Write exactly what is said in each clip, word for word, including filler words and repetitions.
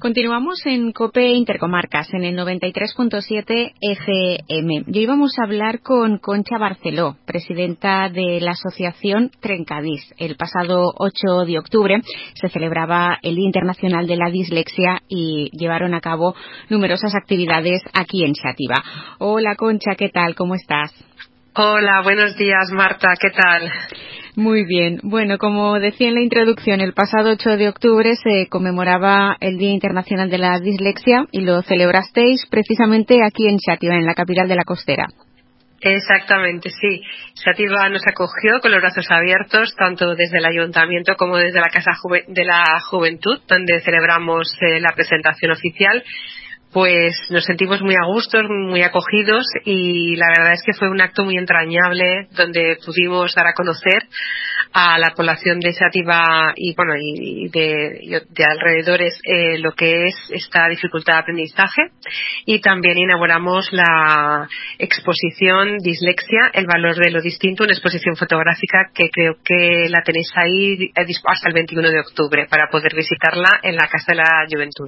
Continuamos en COPE Intercomarcas, en el noventa y tres punto siete F M. Y hoy vamos a hablar con Concha Barceló, presidenta de la asociación Trencadís. El pasado ocho de octubre se celebraba el Día Internacional de la Dislexia y llevaron a cabo numerosas actividades aquí en Xàtiva. Hola Concha, ¿qué tal? ¿Cómo estás? Hola, buenos días Marta, ¿qué tal? Muy bien. Bueno, como decía en la introducción, el pasado ocho de octubre se conmemoraba el Día Internacional de la Dislexia y lo celebrasteis precisamente aquí en Xàtiva, en la capital de la Costera. Exactamente, sí. Xàtiva nos acogió con los brazos abiertos, tanto desde el Ayuntamiento como desde la Casa Juve- de la Juventud, donde celebramos eh, la presentación oficial. Pues nos sentimos muy a gusto, muy acogidos, y la verdad es que fue un acto muy entrañable donde pudimos dar a conocer a la población de Xàtiva y bueno y de, de alrededores eh, lo que es esta dificultad de aprendizaje, y también inauguramos la exposición Dislexia, el valor de lo distinto, una exposición fotográfica que creo que la tenéis ahí hasta el veintiuno de octubre para poder visitarla en la Casa de la Juventud.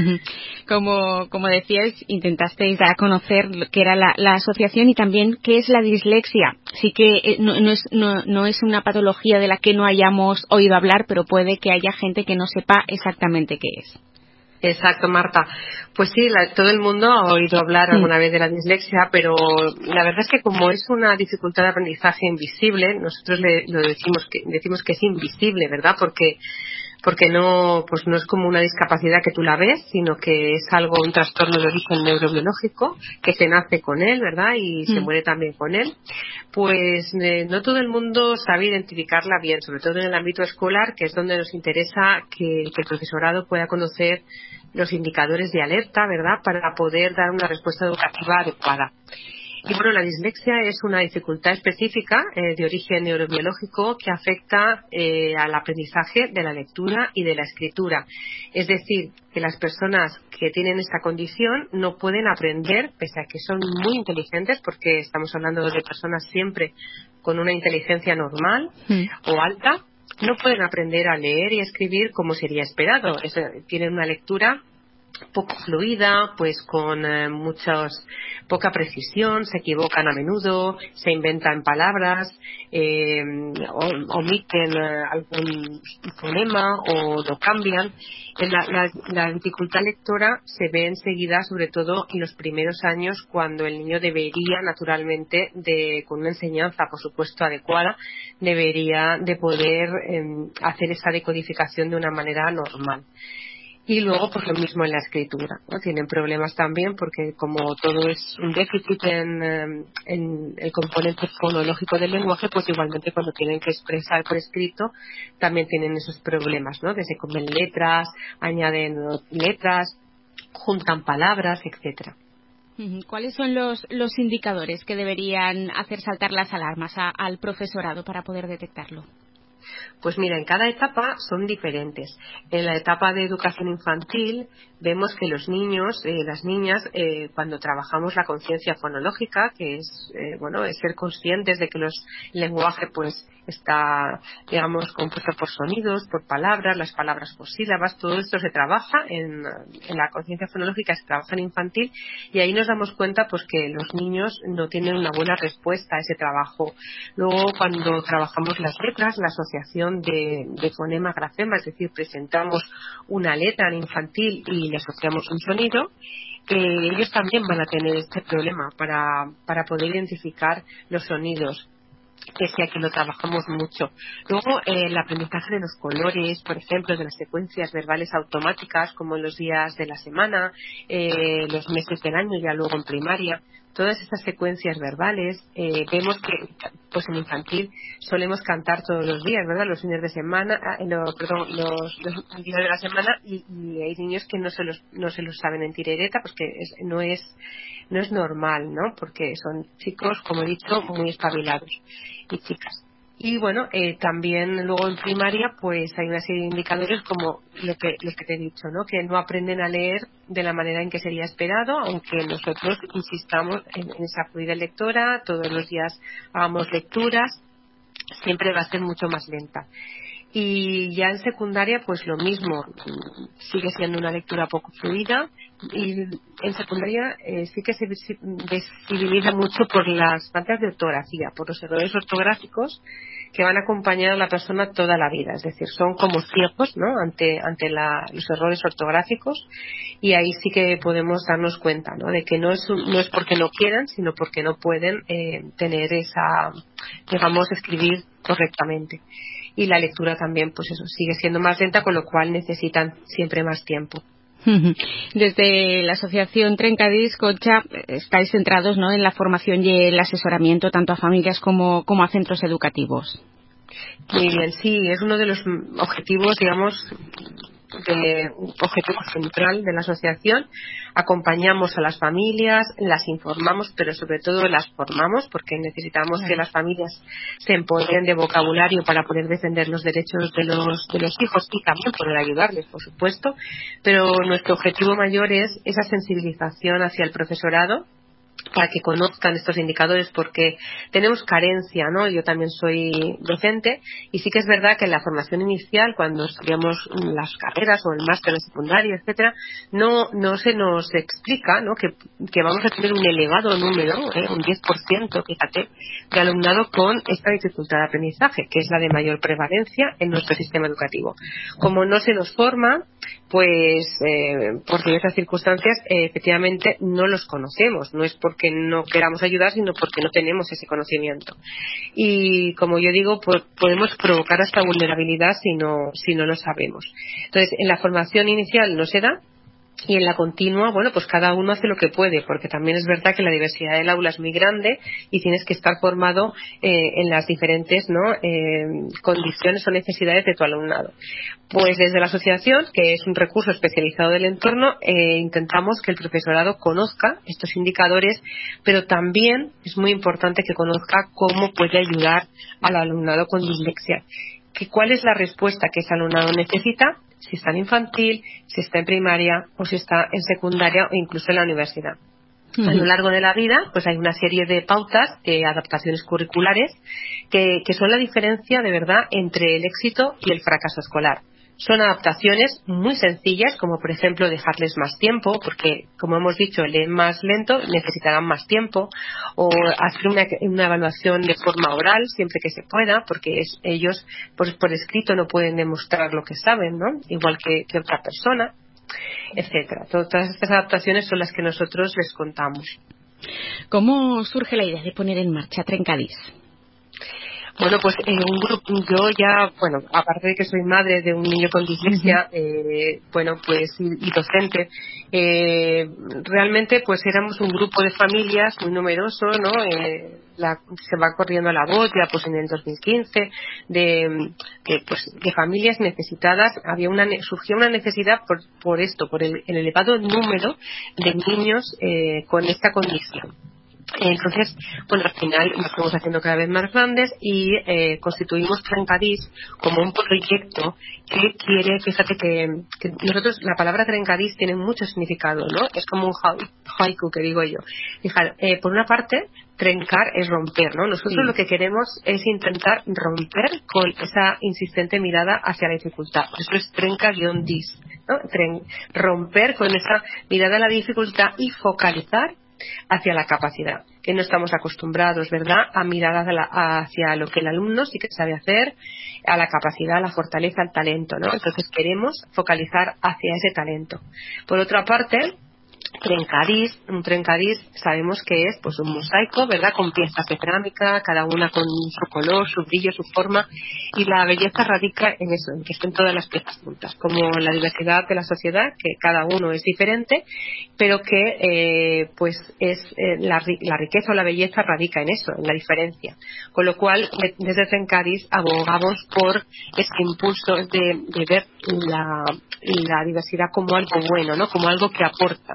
Como, como decíais, intentasteis dar a conocer qué era la, la asociación y también qué es la dislexia. Sí que no, no, es, no, no es una patología de la que no hayamos oído hablar, pero puede que haya gente que no sepa exactamente qué es. Exacto, Marta. Pues sí, la, todo el mundo ha oído hablar alguna vez de la dislexia, pero la verdad es que como es una dificultad de aprendizaje invisible, nosotros le, lo decimos que decimos que es invisible, ¿verdad? Porque porque no pues no es como una discapacidad que tú la ves, sino que es algo, un trastorno de origen neurobiológico que se nace con él, ¿verdad? Y se Mm. muere también con él. Pues eh, no todo el mundo sabe identificarla bien, sobre todo en el ámbito escolar, que es donde nos interesa que, que el profesorado pueda conocer los indicadores de alerta, ¿verdad?, para poder dar una respuesta educativa adecuada. Y bueno, la dislexia es una dificultad específica eh, de origen neurobiológico que afecta eh, al aprendizaje de la lectura y de la escritura. Es decir, que las personas que tienen esta condición no pueden aprender, pese a que son muy inteligentes, porque estamos hablando de personas siempre con una inteligencia normal Mm. o alta, no pueden aprender a leer y escribir como sería esperado. Es, tienen una lectura poco fluida, pues con eh, muchos poca precisión, se equivocan a menudo, se inventan palabras, eh, o, omiten eh, algún fonema o lo cambian. La, la, la dificultad lectora se ve enseguida, sobre todo en los primeros años, cuando el niño debería, naturalmente, de, con una enseñanza, por supuesto, adecuada, debería de poder eh, hacer esa decodificación de una manera normal. Y luego, pues lo mismo en la escritura, ¿no? Tienen problemas también porque como todo es un déficit en, eh, en el componente fonológico del lenguaje, pues igualmente cuando tienen que expresar por escrito también tienen esos problemas, ¿no? Que se comen letras, añaden letras, juntan palabras, etcétera. ¿Cuáles son los, los indicadores que deberían hacer saltar las alarmas a, al profesorado para poder detectarlo? Pues mira, en cada etapa son diferentes. En la etapa de educación infantil vemos que los niños, eh, las niñas, eh, cuando trabajamos la conciencia fonológica, que es, eh, bueno, es ser conscientes de que los, el lenguaje pues está, digamos, compuesto por sonidos, por palabras, las palabras por sílabas, todo esto se trabaja en, en la conciencia fonológica, se trabaja en infantil, y ahí nos damos cuenta pues que los niños no tienen una buena respuesta a ese trabajo. Luego, cuando trabajamos las letras, la asociación de, de fonema-grafema, es decir, presentamos una letra en infantil y le asociamos un sonido, eh, ellos también van a tener este problema para, para poder identificar los sonidos, pese a que lo trabajamos mucho. Luego, eh, el aprendizaje de los colores, por ejemplo, de las secuencias verbales automáticas, como en los días de la semana, eh, los meses del año, ya luego en primaria. Todas estas secuencias verbales, eh, vemos que, pues en infantil solemos cantar todos los días, ¿verdad? Los fines de semana, ah, no, perdón, los, los días de la semana, y, y hay niños que no se los, no se los saben en tirereta, pues que es, no es, no es normal, ¿no? Porque son chicos, como he dicho, muy espabilados, y chicas. Y bueno, eh, también luego en primaria pues hay una serie de indicadores como lo que, lo que te he dicho, ¿no? Que no aprenden a leer de la manera en que sería esperado, aunque nosotros insistamos en, en esa fluidez lectora, todos los días hagamos lecturas, siempre va a ser mucho más lenta. Y ya en secundaria, pues lo mismo, sigue siendo una lectura poco fluida, y en secundaria eh, sí que se visibiliza mucho por las faltas de ortografía, por los errores ortográficos que van a acompañar a la persona toda la vida, es decir, son como ciegos, ¿no?, ante ante la, los errores ortográficos, y ahí sí que podemos darnos cuenta, ¿no?, de que no es un, no es porque no quieran, sino porque no pueden eh, tener esa, digamos, escribir correctamente. Y la lectura también, pues eso, sigue siendo más lenta, con lo cual necesitan siempre más tiempo. Desde la Asociación Trencadís, Concha, estáis centrados, ¿no?, en la formación y el asesoramiento tanto a familias como, como a centros educativos. Muy bien, sí, es uno de los objetivos, digamos, de objetivo central de la asociación. Acompañamos a las familias, las informamos, pero sobre todo las formamos, porque necesitamos que las familias se empoderen de vocabulario para poder defender los derechos de los de los hijos, y también poder ayudarles, por supuesto. Pero nuestro objetivo mayor es esa sensibilización hacia el profesorado, para que conozcan estos indicadores, porque tenemos carencia, ¿no? Yo también soy docente, y sí que es verdad que en la formación inicial, cuando estudiamos las carreras o el máster en secundaria, etcétera, no no se nos explica, ¿no?, que, que vamos a tener un elevado número, ¿eh?, un diez por ciento, fíjate, de alumnado con esta dificultad de aprendizaje, que es la de mayor prevalencia en nuestro sistema educativo. Como no se nos forma, pues eh, por diversas circunstancias, eh, efectivamente no los conocemos, no es porque no queramos ayudar, sino porque no tenemos ese conocimiento. Y como yo digo, pues, podemos provocar hasta vulnerabilidad si no, si no lo sabemos. Entonces, en la formación inicial no se da, y en la continua, bueno, pues cada uno hace lo que puede, porque también es verdad que la diversidad del aula es muy grande y tienes que estar formado eh, en las diferentes, ¿no?, eh, condiciones o necesidades de tu alumnado. Pues desde la asociación, que es un recurso especializado del entorno, eh, intentamos que el profesorado conozca estos indicadores, pero también es muy importante que conozca cómo puede ayudar al alumnado con dislexia. Que cuál es la respuesta que ese alumnado necesita, si está en infantil, si está en primaria, o si está en secundaria, o incluso en la universidad. Uh-huh. A lo largo de la vida, pues hay una serie de pautas, de adaptaciones curriculares, que, que son la diferencia de verdad entre el éxito y el fracaso escolar. Son adaptaciones muy sencillas, como por ejemplo dejarles más tiempo, porque como hemos dicho, leen más lento, necesitarán más tiempo, o hacer una, una evaluación de forma oral siempre que se pueda, porque es, ellos por, por escrito no pueden demostrar lo que saben, ¿no?, igual que, que otra persona, etcétera. Todas estas adaptaciones son las que nosotros les contamos. ¿Cómo surge la idea de poner en marcha Trencadís? Bueno, pues en un grupo, yo ya, bueno, aparte de que soy madre de un niño con dislexia, uh-huh. eh, bueno, pues y, y docente, eh, realmente pues éramos un grupo de familias muy numeroso, ¿no? Eh, la, se va corriendo la voz ya pues en el dos mil quince de que pues de familias necesitadas. Había una surgió una necesidad por por esto, por el, el elevado número de niños eh, con esta condición. Entonces, bueno, al final nos fuimos haciendo cada vez más grandes y eh, constituimos Trencadís como un proyecto que quiere, fíjate que, que nosotros, la palabra Trencadís tiene mucho significado, ¿no? Es como un haiku que digo yo. Fijar, eh, por una parte, trencar es romper, ¿no? Nosotros sí. Lo que queremos es intentar romper con esa insistente mirada hacia la dificultad. Eso es trenca-dis, ¿no? Tren, romper con esa mirada a la dificultad y focalizar hacia la capacidad, que no estamos acostumbrados, ¿verdad?, a mirar hacia, la, hacia lo que el alumno sí que sabe hacer, a la capacidad, a la fortaleza, al talento, ¿no? Entonces queremos focalizar hacia ese talento. Por otra parte, Trencadís, un Trencadís sabemos que es pues un mosaico, ¿verdad?, con piezas de cerámica, cada una con su color, su brillo, su forma, y la belleza radica en eso, en que estén todas las piezas juntas, como la diversidad de la sociedad, que cada uno es diferente, pero que eh, pues es eh, la, la riqueza o la belleza radica en eso, en la diferencia. Con lo cual, desde Trencadís abogamos por ese impulso de, de ver la, la diversidad como algo bueno, ¿no?, como algo que aporta.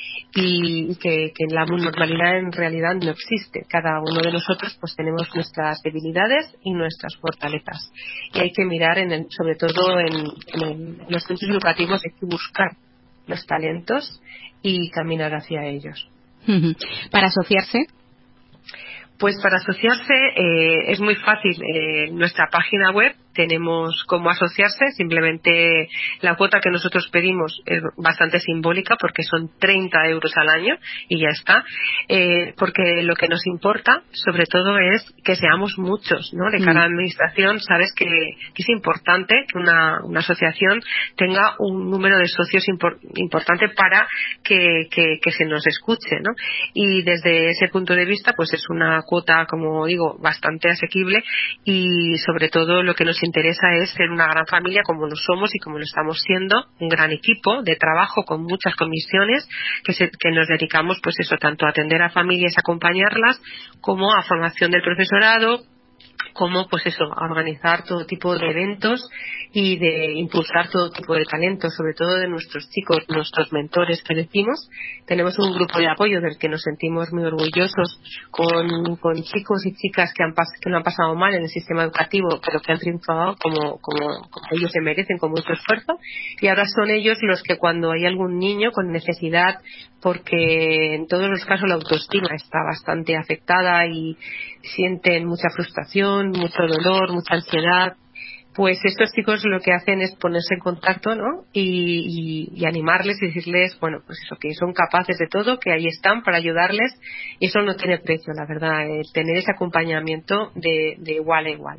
Y que, que la normalidad en realidad no existe. Cada uno de nosotros pues tenemos nuestras debilidades y nuestras fortalezas, y hay que mirar en el, sobre todo en, en, el, en los centros educativos hay que buscar los talentos y caminar hacia ellos. ¿Para asociarse? Pues para asociarse eh, es muy fácil. Eh, nuestra página web tenemos cómo asociarse. Simplemente la cuota que nosotros pedimos es bastante simbólica porque son treinta euros al año y ya está, eh, porque lo que nos importa sobre todo es que seamos muchos, ¿no? De cara a la administración, sabes que, que es importante que una, una asociación tenga un número de socios impor, importante para que, que, que se nos escuche, ¿no? Y desde ese punto de vista pues es una cuota, como digo, bastante asequible, y sobre todo lo que nos interesa es ser una gran familia como lo somos y como lo estamos siendo, un gran equipo de trabajo con muchas comisiones que, se, que nos dedicamos pues eso, tanto a atender a familias, acompañarlas, como a formación del profesorado, como pues eso, a organizar todo tipo de eventos y de impulsar todo tipo de talento, sobre todo de nuestros chicos, nuestros mentores que decimos. Tenemos un grupo de apoyo del que nos sentimos muy orgullosos, con, con chicos y chicas que, han pas, que no han pasado mal en el sistema educativo, pero que han triunfado como, como, como ellos se merecen, con mucho esfuerzo, y ahora son ellos los que cuando hay algún niño con necesidad, porque en todos los casos la autoestima está bastante afectada y sienten mucha frustración, mucho dolor, mucha ansiedad, pues estos chicos lo que hacen es ponerse en contacto, ¿no? Y, y, y animarles y decirles, bueno, pues eso, que son capaces de todo, que ahí están para ayudarles, y eso no tiene precio, la verdad, el tener ese acompañamiento de, de igual a igual.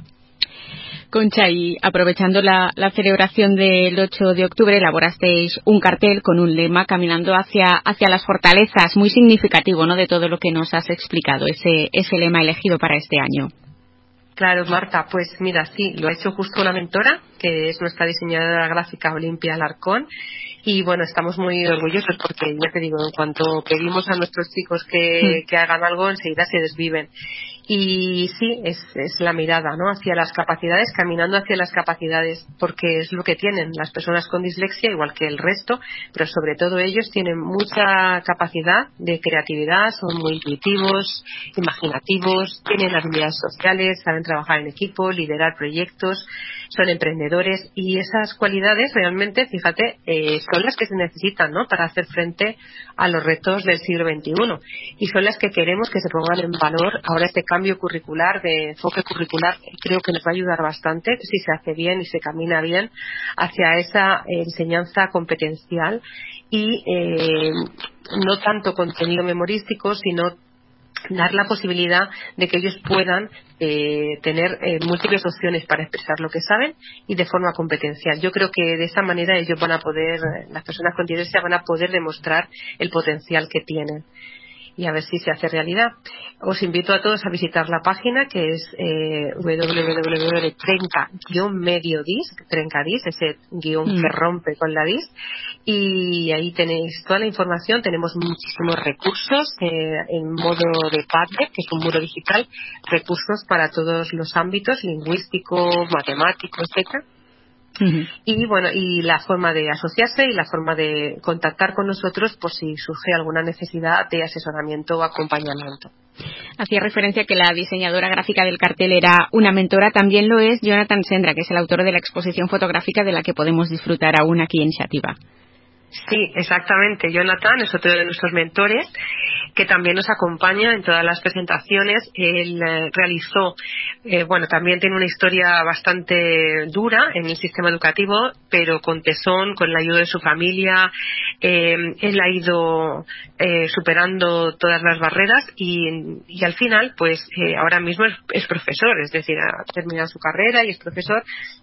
Concha, y aprovechando la, la celebración del ocho de octubre, elaborasteis un cartel con un lema caminando hacia, hacia las fortalezas, muy significativo, ¿no?, de todo lo que nos has explicado, ese, ese lema elegido para este año. Claro, Marta, pues mira, sí, lo ha hecho justo una mentora, que es nuestra diseñadora gráfica Olimpia Alarcón, y bueno, estamos muy orgullosos porque, ya te digo, en cuanto pedimos a nuestros chicos que, que hagan algo, enseguida se desviven. Y sí, es, es la mirada, ¿no?, hacia las capacidades, caminando hacia las capacidades, porque es lo que tienen las personas con dislexia, igual que el resto, pero sobre todo ellos tienen mucha capacidad de creatividad, son muy intuitivos, imaginativos, tienen habilidades sociales, saben trabajar en equipo, liderar proyectos, son emprendedores, y esas cualidades realmente, fíjate, eh, son las que se necesitan, ¿no?, para hacer frente a los retos del siglo veintiuno, y son las que queremos que se pongan en valor. Ahora este cambio curricular, de enfoque curricular, creo que nos va a ayudar bastante si se hace bien y se camina bien hacia esa eh, enseñanza competencial y eh, no tanto contenido memorístico, sino dar la posibilidad de que ellos puedan eh, tener eh, múltiples opciones para expresar lo que saben y de forma competencial. Yo creo que de esa manera ellos van a poder, las personas con dislexia van a poder demostrar el potencial que tienen, y a ver si se hace realidad. Os invito a todos a visitar la página, que es eh, w w w punto trenca guión medio dis, trencadis, ese guión mm. que rompe con la dis, y ahí tenéis toda la información. Tenemos muchísimos recursos eh, en modo de Padlet, que es un muro digital, recursos para todos los ámbitos, lingüístico, matemático, etcétera. Uh-huh. Y bueno, y la forma de asociarse y la forma de contactar con nosotros por si surge alguna necesidad de asesoramiento o acompañamiento. Hacía referencia que la diseñadora gráfica del cartel era una mentora. También lo es Jonathan Sendra, que es el autor de la exposición fotográfica de la que podemos disfrutar aún aquí en Xàtiva. Sí, exactamente. Jonathan es otro de nuestros mentores que también nos acompaña en todas las presentaciones. Él eh, realizó, eh, bueno, también tiene una historia bastante dura en el sistema educativo, pero con tesón, con la ayuda de su familia. Eh, él ha ido eh, superando todas las barreras y, y al final, pues eh, ahora mismo es, es profesor, es decir, ha terminado su carrera y es profesor.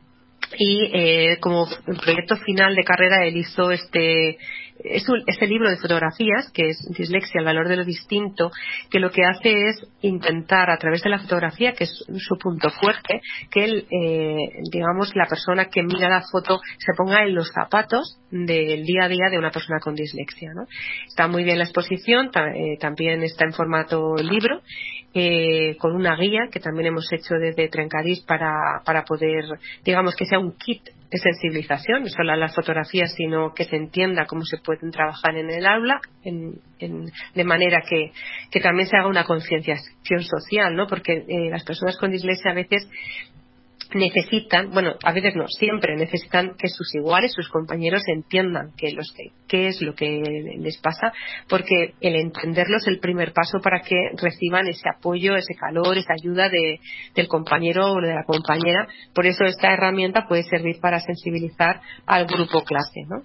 Y eh, como proyecto final de carrera él hizo este es un, este libro de fotografías, que es Dislexia, el valor de lo distinto, que lo que hace es intentar a través de la fotografía, que es su punto fuerte, que él, eh, digamos, la persona que mira la foto se ponga en los zapatos del día a día de una persona con dislexia, ¿no? Está muy bien la exposición, ta, eh, también está en formato libro, eh, con una guía que también hemos hecho desde Trencadís para, para poder, digamos, que sea un kit de sensibilización, no solo a las fotografías, sino que se entienda cómo se pueden trabajar en el aula, en, en, de manera que, que también se haga una concienciación social, ¿no? Porque eh, las personas con dislexia a veces necesitan, bueno, a veces no, siempre necesitan que sus iguales, sus compañeros entiendan qué, los que, qué es lo que les pasa, porque el entenderlo es el primer paso para que reciban ese apoyo, ese calor, esa ayuda de, del compañero o de la compañera. Por eso esta herramienta puede servir para sensibilizar al grupo clase, ¿no?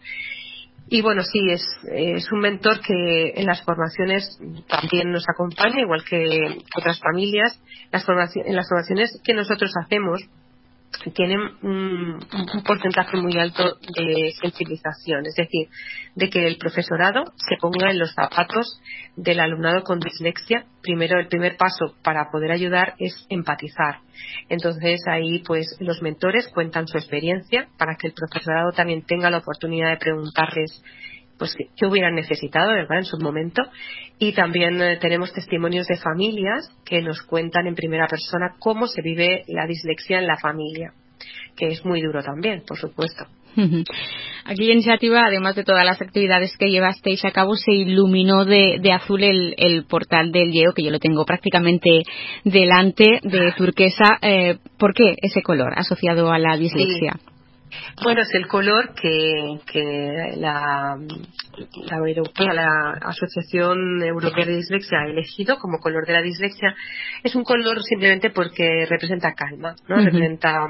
Y bueno, sí, es, es un mentor que en las formaciones también nos acompaña, igual que otras familias. Las formaci- en las formaciones que nosotros hacemos, tienen un, un porcentaje muy alto de sensibilización, es decir, de que el profesorado se ponga en los zapatos del alumnado con dislexia. Primero, el primer paso para poder ayudar es empatizar. Entonces ahí pues los mentores cuentan su experiencia para que el profesorado también tenga la oportunidad de preguntarles pues qué, qué hubieran necesitado, ¿verdad?, en su momento. Y también eh, tenemos testimonios de familias que nos cuentan en primera persona cómo se vive la dislexia en la familia, que es muy duro también, por supuesto. Aquella iniciativa, además de todas las actividades que llevasteis a cabo, se iluminó de, de azul el, el portal del Lleo, que yo lo tengo prácticamente delante, de turquesa. Eh, ¿Por qué ese color asociado a la dislexia? Sí. Bueno, es el color que, que la, la, Europea, la Asociación Europea de Dislexia ha elegido como color de la dislexia. Es un color simplemente porque representa calma, ¿no? Uh-huh. Representa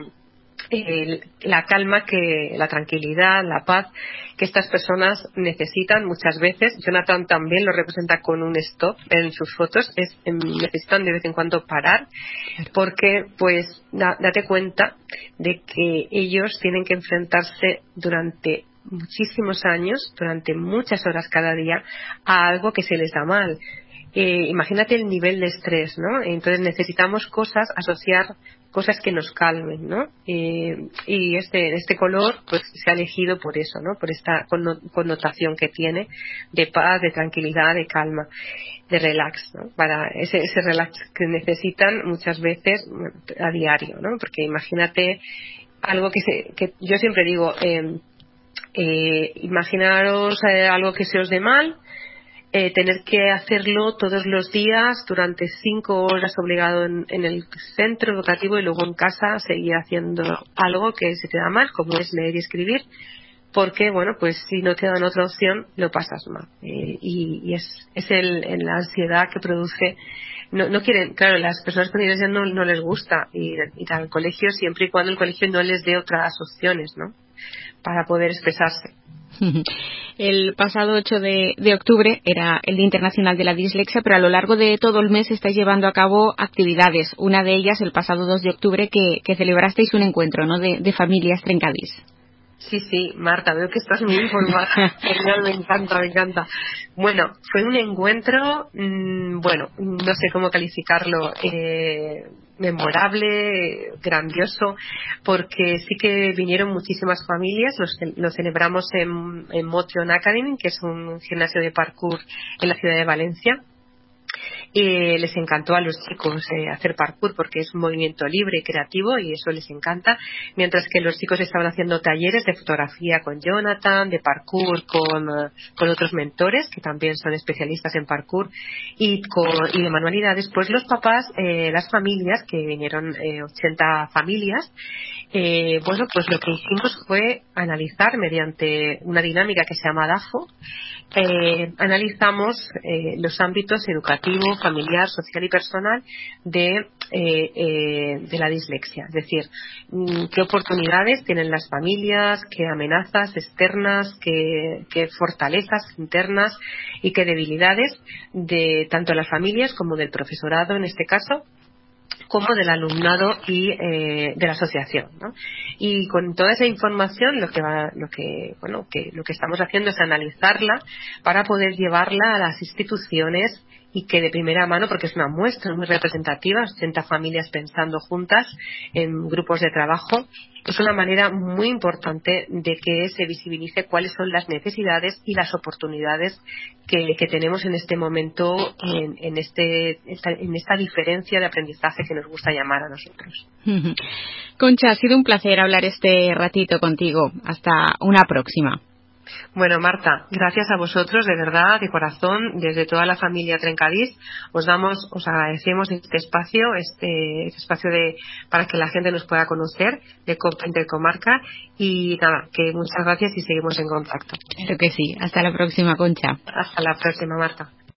eh, la calma, que la tranquilidad, la paz que estas personas necesitan muchas veces. Jonathan también lo representa con un stop en sus fotos. Es, necesitan de vez en cuando parar, porque pues da, date cuenta de que ellos tienen que enfrentarse durante muchísimos años, durante muchas horas cada día, a algo que se les da mal. Eh, imagínate el nivel de estrés, ¿no? Entonces necesitamos cosas, asociar cosas que nos calmen, ¿no? Eh, y este este color pues se ha elegido por eso, ¿no? Por esta connotación que tiene de paz, de tranquilidad, de calma, de relax, ¿no? Para ese ese relax que necesitan muchas veces a diario, ¿no? Porque imagínate algo que se, que yo siempre digo, eh, eh, imaginaros eh, algo que se os dé mal. Eh, tener que hacerlo todos los días durante cinco horas obligado en, en el centro educativo, y luego en casa seguir haciendo algo que se te da mal, como es leer y escribir, porque bueno, pues si no te dan otra opción lo pasas mal. Eh, y, y es, es el, el, la ansiedad que produce. No, no quieren, claro, las personas con dislexia no, no les gusta ir, ir al colegio, siempre y cuando el colegio no les dé otras opciones, ¿no?, para poder expresarse. El pasado ocho de, de octubre era el Día Internacional de la Dislexia, pero a lo largo de todo el mes estáis llevando a cabo actividades. Una de ellas, el pasado dos de octubre, que, que celebrasteis un encuentro, ¿no?, de, de familias Trencadís. Sí, sí, Marta, veo que estás muy informada. Genial, me encanta, me encanta. Bueno, fue un encuentro, mmm, bueno, no sé cómo calificarlo, eh, memorable, grandioso, porque sí que vinieron muchísimas familias. Lo, lo celebramos en, en Motion Academy, que es un gimnasio de parkour en la ciudad de Valencia. Eh, les encantó a los chicos eh, hacer parkour, porque es un movimiento libre y creativo, y eso les encanta, mientras que los chicos estaban haciendo talleres de fotografía con Jonathan, de parkour con, uh, con otros mentores que también son especialistas en parkour, y, con, y de manualidades. Pues los papás, eh, las familias, que vinieron eh, ochenta familias, eh, bueno, pues lo que hicimos fue analizar mediante una dinámica que se llama DAFO. Eh, analizamos eh, los ámbitos educativo, familiar, social y personal de, eh, eh, de la dislexia, es decir, qué oportunidades tienen las familias, qué amenazas externas, qué, qué fortalezas internas y qué debilidades de tanto las familias como del profesorado en este caso, como del alumnado y eh, de la asociación, ¿no? Y con toda esa información lo que va, lo que bueno que lo que estamos haciendo es analizarla para poder llevarla a las instituciones, y que de primera mano, porque es una muestra muy representativa, ochenta familias pensando juntas en grupos de trabajo, es una manera muy importante de que se visibilice cuáles son las necesidades y las oportunidades que, que tenemos en este momento en, en, este, esta, en esta diferencia de aprendizaje que nos gusta llamar a nosotros. Concha, ha sido un placer hablar este ratito contigo. Hasta una próxima. Bueno, Marta, gracias a vosotros, de verdad, de corazón, desde toda la familia Trencadís, os damos, os agradecemos este espacio, este, este espacio de, para que la gente nos pueda conocer de Copa Intercomarca, y nada, que muchas gracias y seguimos en contacto. Claro que sí. Hasta la próxima, Concha. Hasta la próxima, Marta.